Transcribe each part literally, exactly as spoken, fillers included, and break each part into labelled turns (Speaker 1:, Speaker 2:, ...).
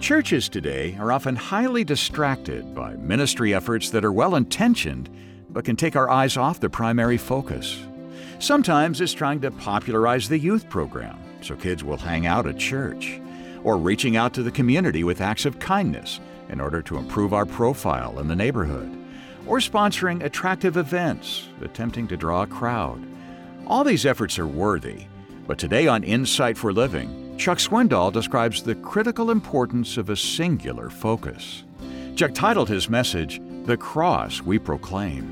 Speaker 1: Churches today are often highly distracted by ministry efforts that are well-intentioned but can take our eyes off the primary focus. Sometimes it's trying to popularize the youth program so kids will hang out at church, or reaching out to the community with acts of kindness in order to improve our profile in the neighborhood, or sponsoring attractive events, attempting to draw a crowd. All these efforts are worthy, but today on Insight for Living, Chuck Swindoll describes the critical importance of a singular focus. Chuck titled his message, "The Cross We Proclaim."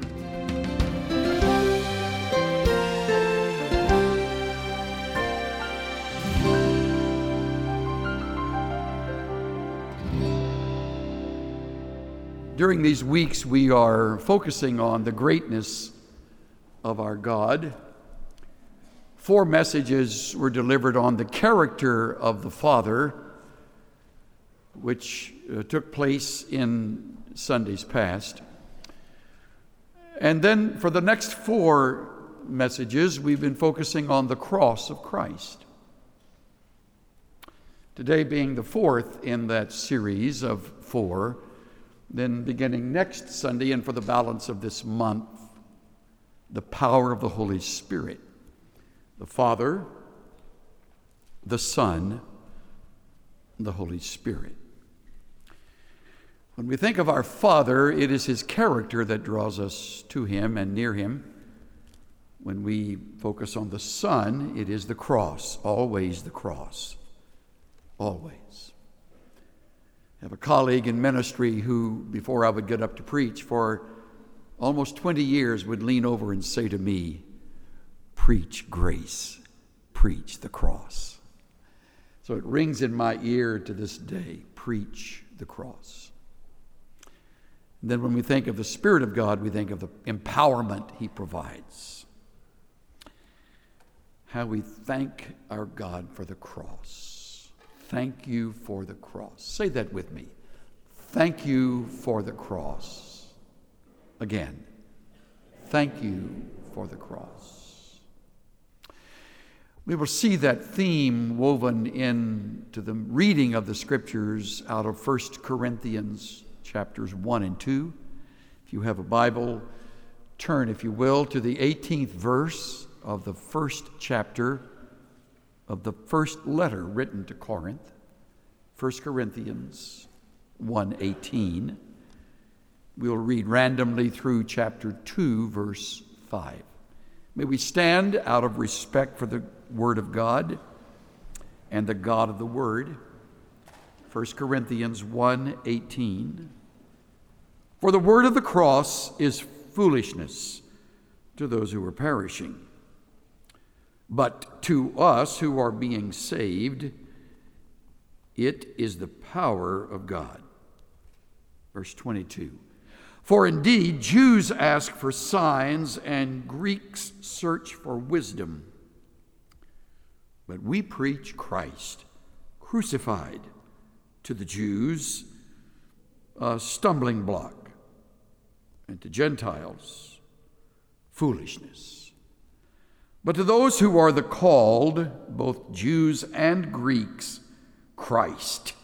Speaker 2: During these weeks, we are focusing on the greatness of our God. Four messages were delivered on the character of the Father, which uh, took place in Sundays past. And then for the next four messages, we've been focusing on the cross of Christ. Today being the fourth in that series of four, then beginning next Sunday and for the balance of this month, the power of the Holy Spirit. The Father, the Son, and the Holy Spirit. When we think of our Father, it is His character that draws us to Him and near Him. When we focus on the Son, it is the cross, always the cross, always. I have a colleague in ministry who, before I would get up to preach, for almost twenty years would lean over and say to me, "Preach grace, preach the cross." So it rings in my ear to this day, preach the cross. And then when we think of the Spirit of God, we think of the empowerment He provides. How we thank our God for the cross. Thank you for the cross. Say that with me. Thank you for the cross. Again, thank you for the cross. We will see that theme woven into the reading of the Scriptures out of First Corinthians chapters one and two. If you have a Bible, turn, if you will, to the eighteenth verse of the first chapter of the first letter written to Corinth, First Corinthians one eighteen. We'll read randomly through chapter two, verse five. May we stand out of respect for the Word of God and the God of the Word. First Corinthians one eighteen. For the word of the cross is foolishness to those who are perishing, but to us who are being saved, it is the power of God. Verse twenty-two. For indeed, Jews ask for signs and Greeks search for wisdom. But we preach Christ crucified, to the Jews a stumbling block, and to Gentiles foolishness. But to those who are the called, both Jews and Greeks, Christ,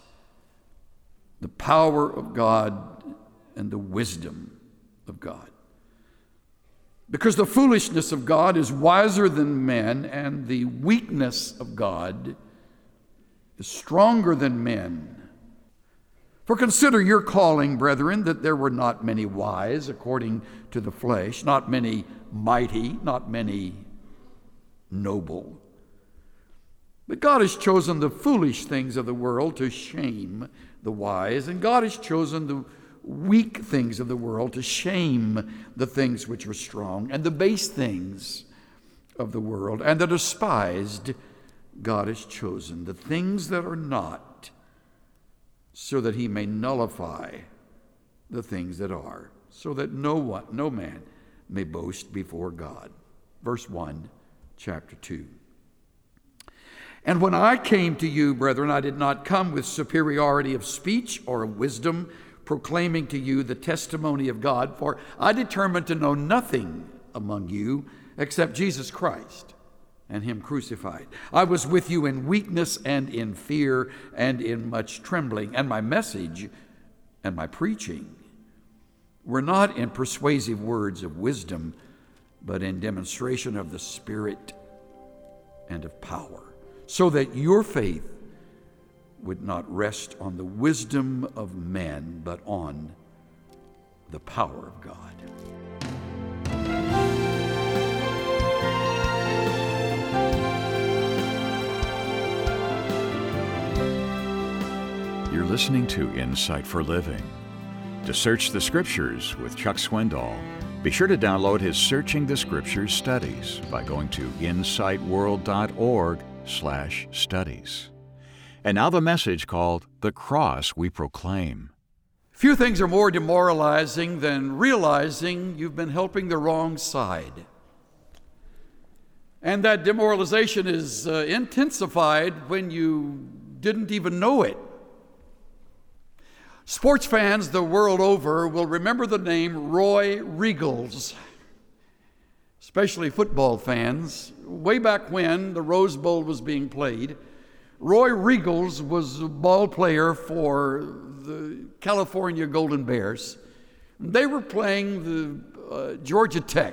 Speaker 2: the power of God and the wisdom of God. Because the foolishness of God is wiser than men, and the weakness of God is stronger than men. For consider your calling, brethren, that there were not many wise according to the flesh, not many mighty, not many noble. But God has chosen the foolish things of the world to shame the wise, and God has chosen the weak things of the world to shame the things which are strong, and the base things of the world, and the despised God has chosen, the things that are not, so that He may nullify the things that are, so that no one, no man may boast before God. Verse one, chapter two. And when I came to you, brethren, I did not come with superiority of speech or of wisdom, proclaiming to you the testimony of God, for I determined to know nothing among you except Jesus Christ and him crucified. I was with you in weakness and in fear and in much trembling. And my message and my preaching were not in persuasive words of wisdom, but in demonstration of the Spirit and of power, so that your faith would not rest on the wisdom of men, but on the power of God.
Speaker 1: You're listening to Insight for Living. To search the Scriptures with Chuck Swindoll, be sure to download his Searching the Scriptures studies by going to insightworld.org slash studies. And now the message called The Cross We Proclaim.
Speaker 2: Few things are more demoralizing than realizing you've been helping the wrong side. And that demoralization is uh, intensified when you didn't even know it. Sports fans the world over will remember the name Roy Riegels, especially football fans. Way back when the Rose Bowl was being played, Roy Riegels was a ball player for the California Golden Bears. They were playing the uh, Georgia Tech.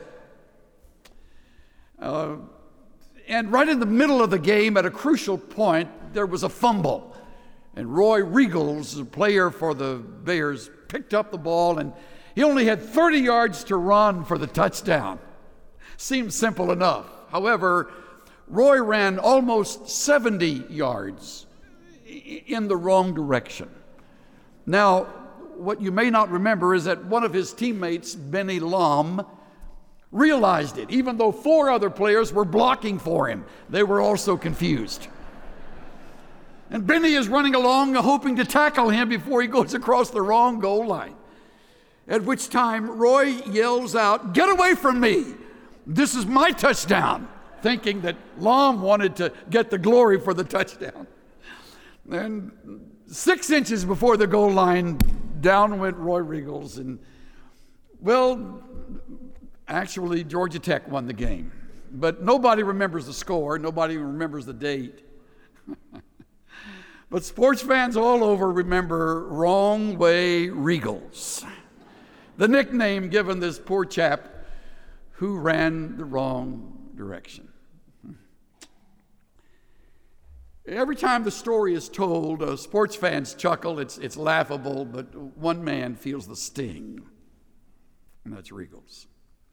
Speaker 2: Uh, and right in the middle of the game, at a crucial point, there was a fumble. And Roy Riegels, a player for the Bears, picked up the ball, and he only had thirty yards to run for the touchdown. Seemed simple enough. However, Roy ran almost seventy yards in the wrong direction. Now, what you may not remember is that one of his teammates, Benny Lom, realized it. Even though four other players were blocking for him, they were also confused. And Benny is running along, hoping to tackle him before he goes across the wrong goal line. At which time, Roy yells out, "Get away from me! This is my touchdown!" Thinking that Lom wanted to get the glory for the touchdown. And six inches before the goal line, down went Roy Riegels. And, well, actually, Georgia Tech won the game. But nobody remembers the score. Nobody even remembers the date. But sports fans all over remember Wrong Way Riegels, the nickname given this poor chap who ran the wrong direction. Every time the story is told, uh, sports fans chuckle. It's, it's laughable, but one man feels the sting, and that's Riegels.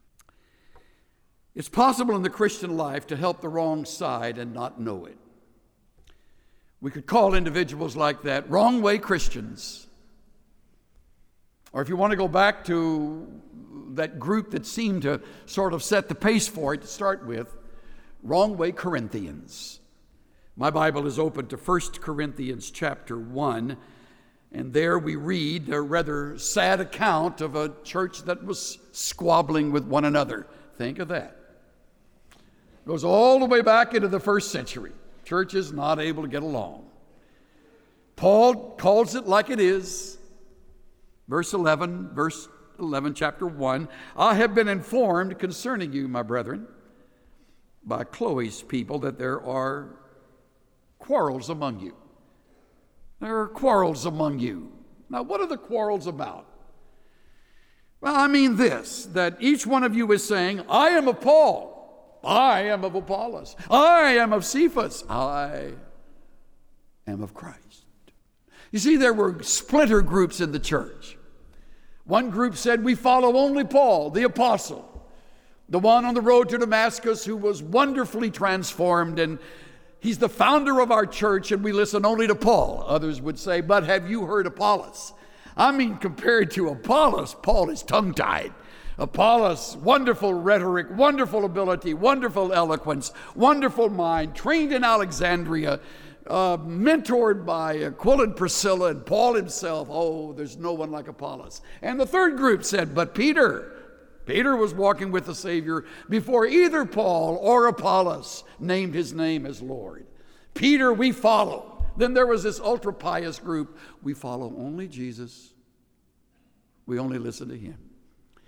Speaker 2: It's possible in the Christian life to help the wrong side and not know it. We could call individuals like that wrong way Christians. Or if you want to go back to that group that seemed to sort of set the pace for it to start with, wrong way Corinthians. My Bible is open to First Corinthians chapter one, and there we read a rather sad account of a church that was squabbling with one another. Think of that. It goes all the way back into the first century. Churches not able to get along. Paul calls it like it is. Verse eleven, verse eleven, chapter one. I have been informed concerning you, my brethren, by Chloe's people, that there are quarrels among you. There are quarrels among you. Now, what are the quarrels about? Well, I mean this, that each one of you is saying, I am of Paul. I am of Apollos. I am of Cephas. I am of Christ. You see, there were splinter groups in the church. One group said, we follow only Paul, the apostle, the one on the road to Damascus who was wonderfully transformed, and he's the founder of our church, and we listen only to Paul. Others would say, but have you heard Apollos? I mean, compared to Apollos, Paul is tongue-tied. Apollos, wonderful rhetoric, wonderful ability, wonderful eloquence, wonderful mind, trained in Alexandria, uh, mentored by Aquila and Priscilla and Paul himself. Oh, there's no one like Apollos. And the third group said, but Peter, Peter was walking with the Savior before either Paul or Apollos named his name as Lord. Peter, we follow. Then there was this ultra-pious group. We follow only Jesus. We only listen to him.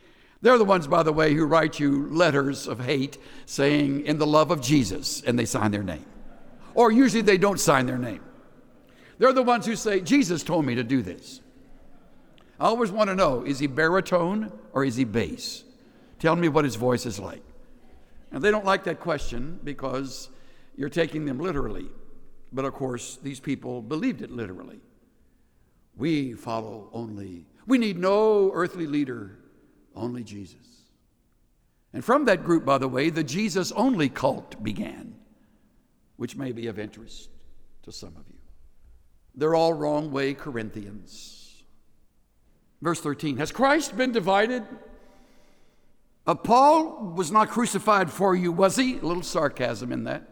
Speaker 2: They're the ones, by the way, who write you letters of hate saying, in the love of Jesus, and they sign their name. Or usually they don't sign their name. They're the ones who say, Jesus told me to do this. I always want to know, is he baritone or is he bass? Tell me what his voice is like. And they don't like that question because you're taking them literally. But of course, these people believed it literally. We follow only, we need no earthly leader, only Jesus. And from that group, by the way, the Jesus-only cult began, which may be of interest to some of you. They're all wrong way Corinthians. Verse thirteen, has Christ been divided? Uh, Paul was not crucified for you, was he? A little sarcasm in that.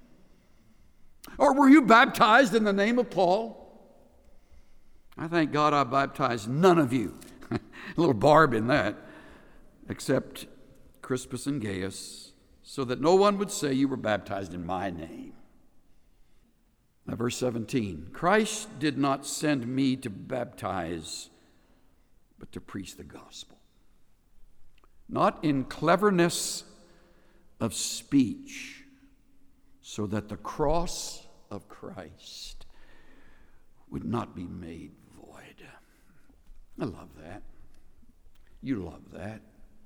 Speaker 2: Or were you baptized in the name of Paul? I thank God I baptized none of you. A little barb in that, except Crispus and Gaius, so that no one would say you were baptized in my name. Now, verse seventeen, Christ did not send me to baptize, but to preach the gospel. Not in cleverness of speech, so that the cross of Christ would not be made void. I love that. You love that.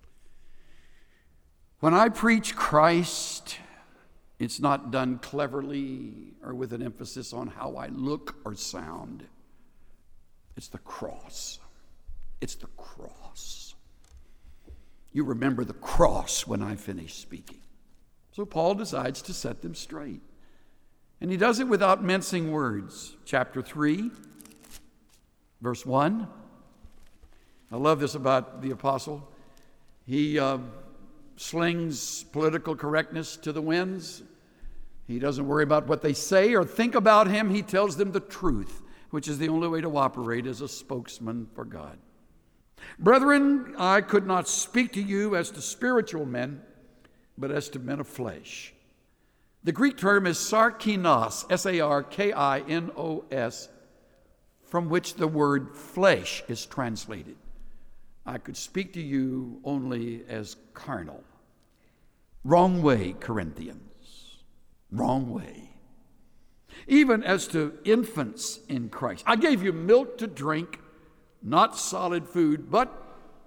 Speaker 2: When I preach Christ, it's not done cleverly or with an emphasis on how I look or sound. It's the cross. It's the cross. You remember the cross when I finish speaking. So Paul decides to set them straight. And he does it without mincing words. Chapter three, verse one. I love this about the apostle. He uh, slings political correctness to the winds. He doesn't worry about what they say or think about him. He tells them the truth, which is the only way to operate as a spokesman for God. Brethren, I could not speak to you as to spiritual men, but as to men of flesh. The Greek term is sarkinos, S A R K I N O S, from which the word flesh is translated. I could speak to you only as carnal. Wrong way, Corinthians. Wrong way. Even as to infants in Christ. I gave you milk to drink, not solid food, but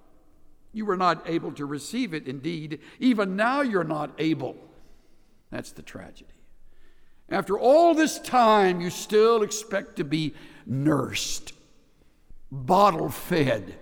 Speaker 2: you were not able to receive it. Indeed, even now you're not able. That's the tragedy. After all this time, you still expect to be nursed, bottle fed.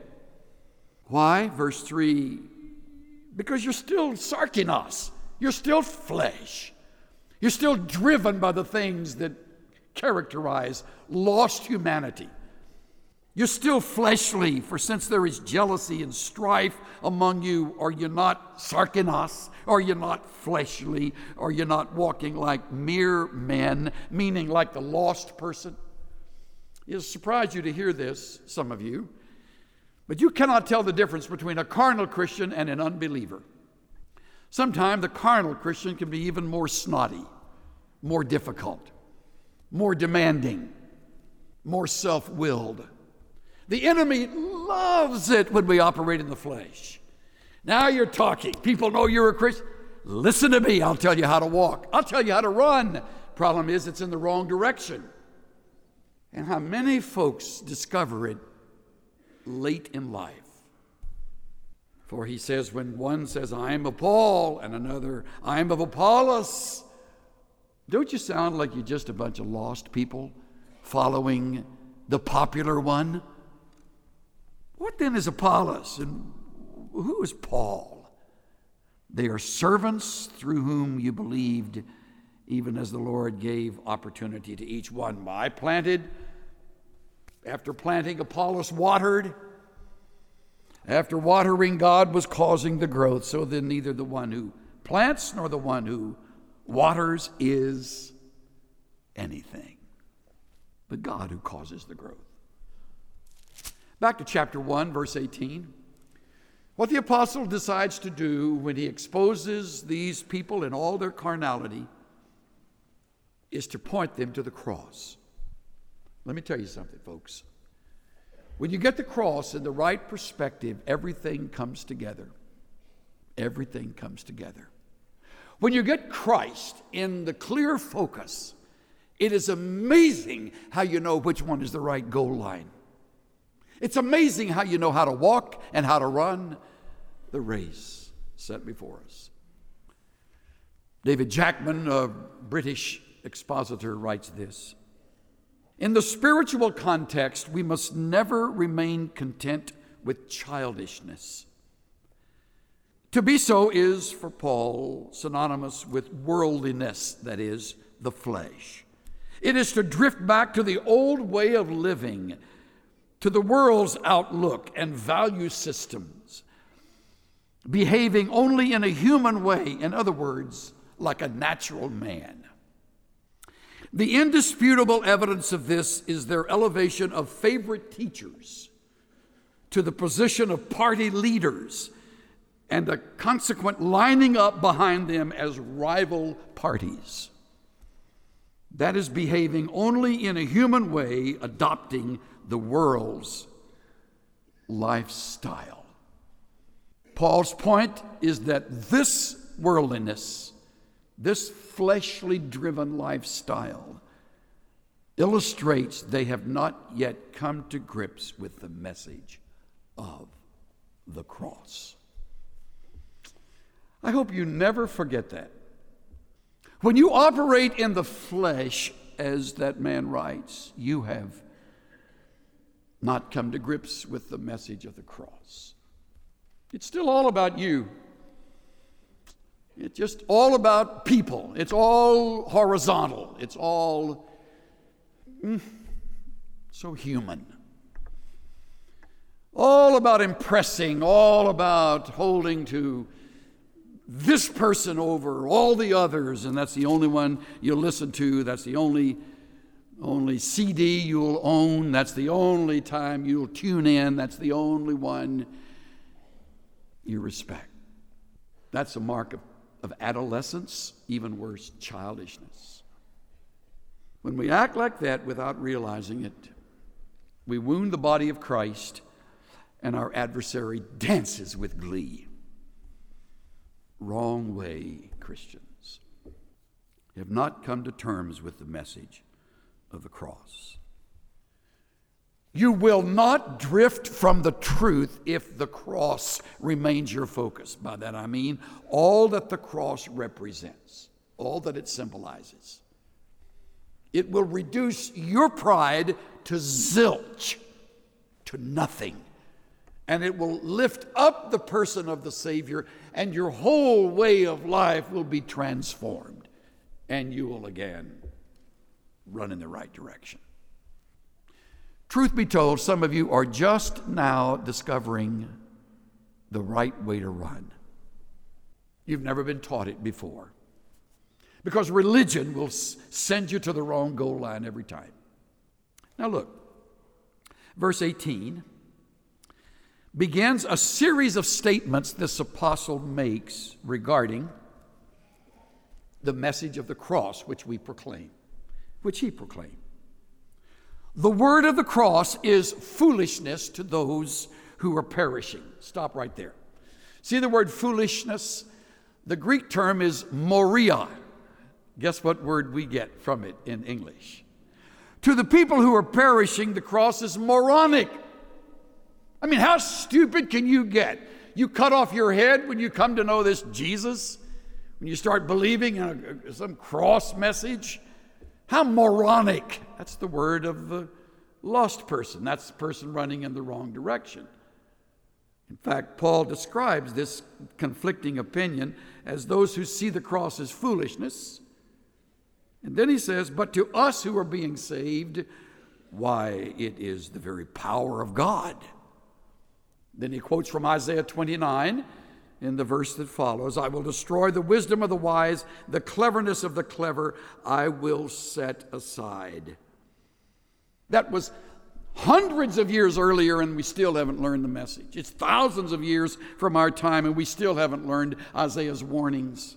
Speaker 2: Why? Verse three, because you're still sarkinos. You're still flesh. You're still driven by the things that characterize lost humanity. You're still fleshly, for since there is jealousy and strife among you, are you not sarkinos? Are you not fleshly? Are you not walking like mere men, meaning like the lost person? It'll surprise you to hear this, some of you, but you cannot tell the difference between a carnal Christian and an unbeliever. Sometimes the carnal Christian can be even more snotty, more difficult, more demanding, more self-willed. The enemy loves it when we operate in the flesh. Now you're talking. People know you're a Christian. Listen to me. I'll tell you how to walk. I'll tell you how to run. Problem is, it's in the wrong direction. And how many folks discover it late in life. For he says, when one says, I am of Paul, and another, I am of Apollos, don't you sound like you're just a bunch of lost people following the popular one? What then is Apollos, and who is Paul? They are servants through whom you believed, even as the Lord gave opportunity to each one. I planted, after planting, Apollos watered. After watering, God was causing the growth. So then neither the one who plants nor the one who waters is anything, but God who causes the growth. Back to chapter one, verse eighteen. What the apostle decides to do when he exposes these people in all their carnality is to point them to the cross. Let me tell you something, folks. When you get the cross in the right perspective, everything comes together. everything comes together. When you get Christ in the clear focus, it is amazing how you know which one is the right goal line. It's amazing how you know how to walk and how to run the race set before us. David Jackman, a British expositor, writes this: in the spiritual context, we must never remain content with childishness. To be so is, for Paul, synonymous with worldliness, that is, the flesh. It is to drift back to the old way of living, to the world's outlook and value systems, behaving only in a human way, in other words, like a natural man. The indisputable evidence of this is their elevation of favorite teachers to the position of party leaders and the consequent lining up behind them as rival parties. That is behaving only in a human way, adopting the world's lifestyle. Paul's point is that this worldliness, this fleshly driven lifestyle, illustrates they have not yet come to grips with the message of the cross. I hope you never forget that. When you operate in the flesh, as that man writes, you have not come to grips with the message of the cross. It's still all about you. It's just all about people. It's all horizontal. It's all mm, so human. All about impressing, all about holding to this person over all the others, and that's the only one you'll listen to. That's the only, only C D you'll own. That's the only time you'll tune in. That's the only one you respect. That's a mark of, of adolescence, even worse, childishness. When we act like that without realizing it, we wound the body of Christ, and our adversary dances with glee. Wrong way, Christians. You have not come to terms with the message of the cross. You will not drift from the truth if the cross remains your focus. By that I mean all that the cross represents, all that it symbolizes. It will reduce your pride to zilch, to nothing. And it will lift up the person of the Savior, and your whole way of life will be transformed, and you will again run in the right direction. Truth be told, some of you are just now discovering the right way to run. You've never been taught it before, because religion will send you to the wrong goal line every time. Now look, verse eighteen begins a series of statements this apostle makes regarding the message of the cross, which we proclaim, which he proclaimed. The word of the cross is foolishness to those who are perishing. Stop right there. See the word foolishness? The Greek term is moria. Guess what word we get from it in English? To the people who are perishing, the cross is moronic. I mean, how stupid can you get? You cut off your head when you come to know this Jesus? When you start believing in a, some cross message? How moronic. That's the word of the lost person. That's the person running in the wrong direction. In fact, Paul describes this conflicting opinion as those who see the cross as foolishness. And then he says, but to us who are being saved, why, it is the very power of God. Then he quotes from Isaiah twenty-nine in the verse that follows, I will destroy the wisdom of the wise, the cleverness of the clever I will set aside. That was hundreds of years earlier, and we still haven't learned the message. It's thousands of years from our time, and we still haven't learned Isaiah's warnings.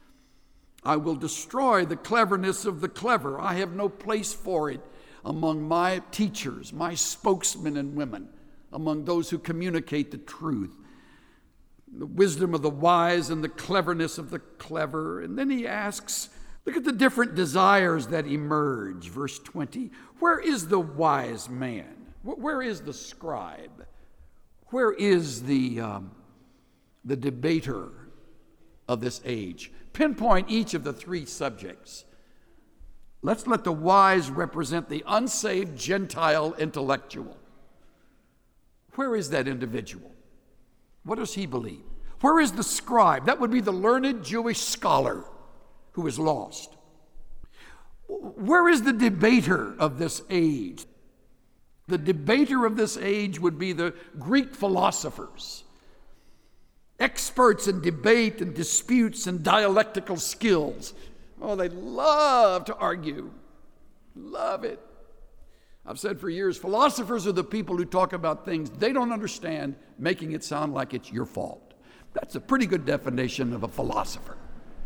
Speaker 2: I will destroy the cleverness of the clever. I have no place for it among my teachers, my spokesmen and women, among those who communicate the truth. the wisdom of the wise and the cleverness of the clever. And then he asks, look at the different desires that emerge. Verse twenty, where is the wise man? Where is the scribe? Where is the, um, the debater of this age? Pinpoint each of the three subjects. Let's let the wise represent the unsaved Gentile intellectual. Where is that individual? What does he believe? Where is the scribe? That would be the learned Jewish scholar who is lost. Where is the debater of this age? The debater of this age would be the Greek philosophers, experts in debate and disputes and dialectical skills. Oh, they love to argue. Love it. I've said for years, philosophers are the people who talk about things they don't understand, making it sound like it's your fault. That's a pretty good definition of a philosopher.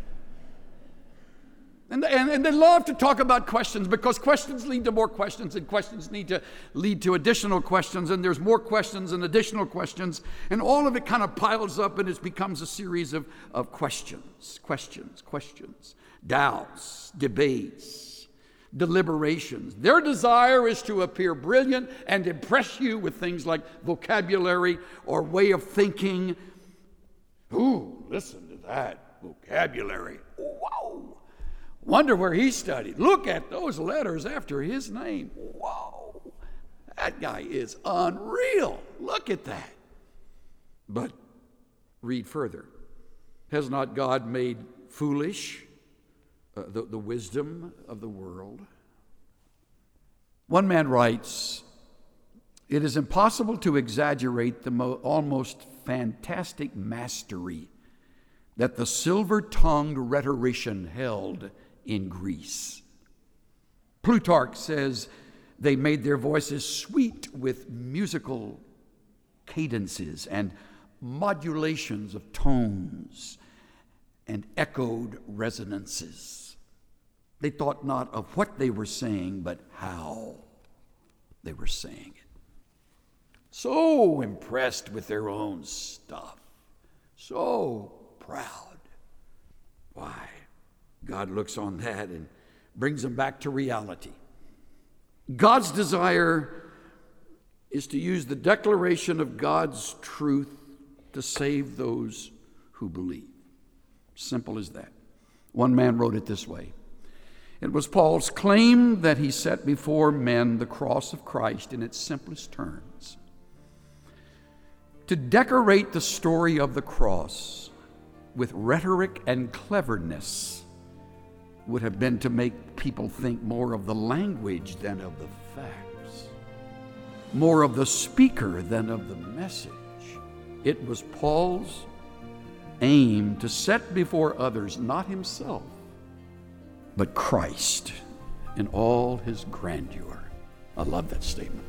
Speaker 2: And, and, and they love to talk about questions because questions lead to more questions, and questions need to lead to additional questions, and there's more questions and additional questions, and all of it kind of piles up and it becomes a series of, of questions, questions, questions, doubts, debates, deliberations. Their desire is to appear brilliant and impress you with things like vocabulary or way of thinking. Ooh, listen to that vocabulary. Wow. Wonder where he studied. Look at those letters after his name. Whoa, that guy is unreal. Look at that. But read further. Has not God made foolish uh, the, the wisdom of the world? One man writes, it is impossible to exaggerate the mo- almost fantastic mastery that the silver-tongued rhetorician held in Greece. Plutarch says they made their voices sweet with musical cadences and modulations of tones and echoed resonances. They thought not of what they were saying, but how they were saying it. So impressed with their own stuff. So proud. Why? God looks on that and brings them back to reality. God's desire is to use the declaration of God's truth to save those who believe. Simple as that. One man wrote it this way. It was Paul's claim that he set before men the cross of Christ in its simplest terms. To decorate the story of the cross with rhetoric and cleverness would have been to make people think more of the language than of the facts, more of the speaker than of the message. It was Paul's aim to set before others not himself, but Christ in all his grandeur. I love that statement.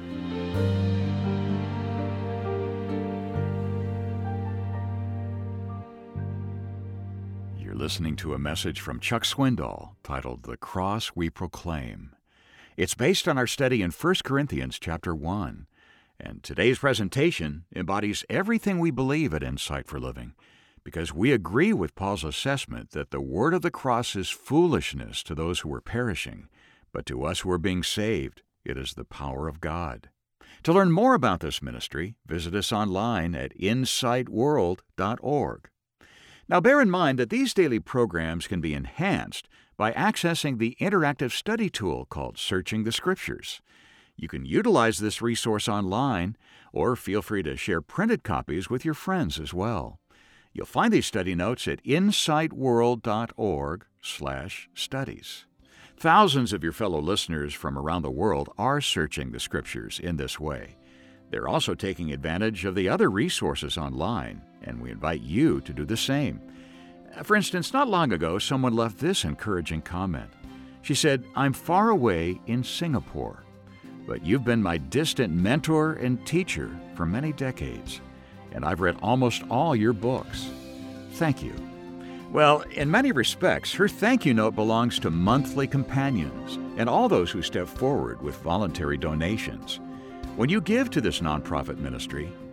Speaker 1: Listening to a message from Chuck Swindoll titled The Cross We Proclaim. It's based on our study in First Corinthians chapter one, and today's presentation embodies everything we believe at Insight for Living, because we agree with Paul's assessment that the word of the cross is foolishness to those who are perishing, but to us who are being saved, it is the power of God. To learn more about this ministry, visit us online at insight world dot org. Now, bear in mind that these daily programs can be enhanced by accessing the interactive study tool called Searching the Scriptures. You can utilize this resource online, or feel free to share printed copies with your friends as well. You'll find these study notes at insight world dot org slash studies. Thousands of your fellow listeners from around the world are searching the Scriptures in this way. They're also taking advantage of the other resources online, and we invite you to do the same. For instance, not long ago, someone left this encouraging comment. She said, "I'm far away in Singapore, but you've been my distant mentor and teacher for many decades, and I've read almost all your books. Thank you." Well, in many respects, her thank you note belongs to monthly companions and all those who step forward with voluntary donations. When you give to this nonprofit ministry,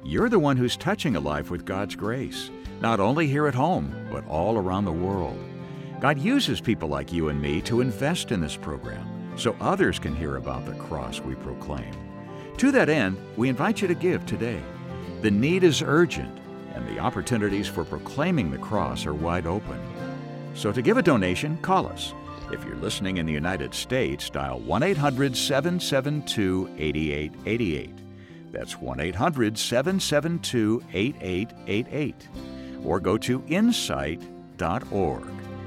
Speaker 1: You're the one who's touching a life with God's grace, not only here at home, but all around the world. God uses people like you and me to invest in this program so others can hear about the cross we proclaim. To that end, we invite you to give today. The need is urgent, and the opportunities for proclaiming the cross are wide open. So to give a donation, call us. If you're listening in the United States, dial one eight hundred, seven seven two, eight eight eight eight. That's one eight hundred, seven seven two, eight eight eight eight. Or go to insight dot org.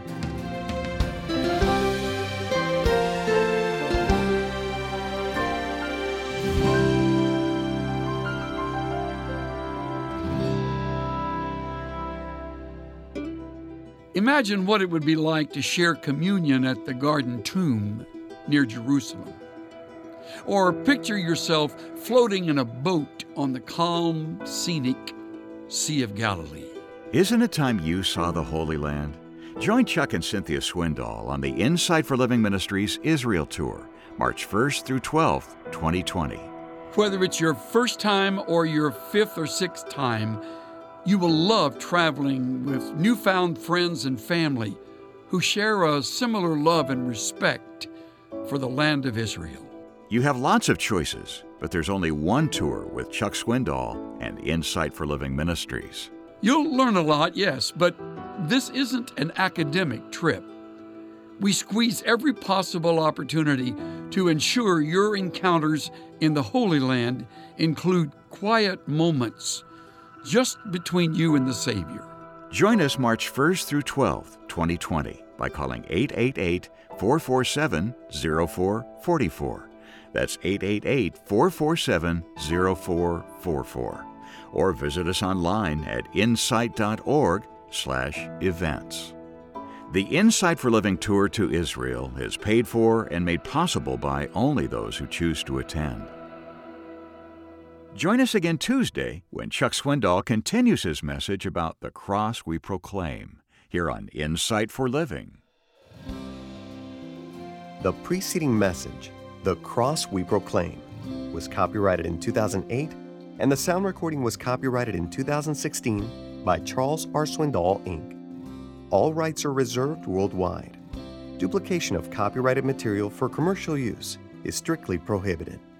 Speaker 2: Imagine what it would be like to share communion at the Garden Tomb near Jerusalem. Or picture yourself floating in a boat on the calm, scenic Sea of Galilee.
Speaker 1: Isn't it time you saw the Holy Land? Join Chuck and Cynthia Swindoll on the Insight for Living Ministries Israel Tour, March first through twelfth, twenty twenty.
Speaker 2: Whether it's your first time or your fifth or sixth time, you will love traveling with newfound friends and family who share a similar love and respect for the land of Israel.
Speaker 1: You have lots of choices, but there's only one tour with Chuck Swindoll and Insight for Living Ministries.
Speaker 2: You'll learn a lot, yes, but this isn't an academic trip. We squeeze every possible opportunity to ensure your encounters in the Holy Land include quiet moments just between you and the Savior.
Speaker 1: Join us March first through twelfth, twenty twenty by calling eight eight eight, four four seven, zero four four four. That's eight eight eight, four four seven, zero four four four. Or visit us online at insight dot org slash events. The Insight for Living Tour to Israel is paid for and made possible by only those who choose to attend. Join us again Tuesday when Chuck Swindoll continues his message about the cross we proclaim, here on Insight for Living.
Speaker 3: The preceding message, The Cross We Proclaim, was copyrighted in two thousand eight, and the sound recording was copyrighted in two thousand sixteen by Charles R. Swindoll, Incorporated. All rights are reserved worldwide. Duplication of copyrighted material for commercial use is strictly prohibited.